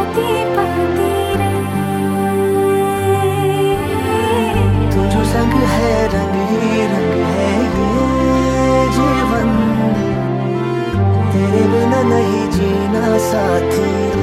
पाती पाती रे। तू जो संग है रंग ही रंग है ये जीवन, तेरे बिना नहीं जीना साथी रे।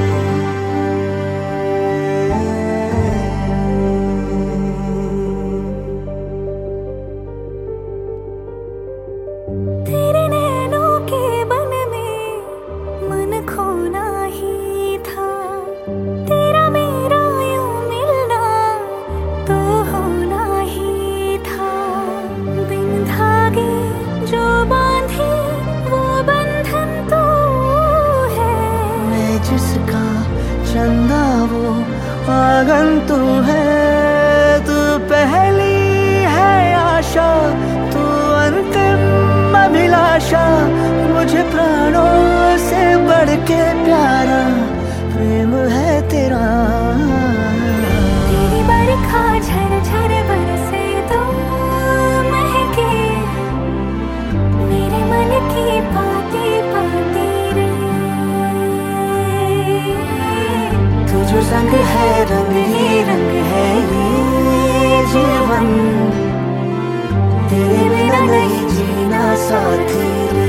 तेरे नैनों के बन में मन खोना ही था, तेरा मेरा यूं मिलना तो होना ही था। बिन धागे जो बांधे वो बंधन तो है, मैं जिसका चंदा वो आंगन तू है। तू पहली है आशा, तू अंतिम अभिलाषा, मुझे प्राणों से बढ़ के प्यारा प्रेम है तेरा। तेरी बरखा झरझर बरसे तो महके मेरे मन की पाती पाती रे। तू जो संग है रंग ही रंग है ये जीवन, तेरे बिना नहीं जीना साथी रे।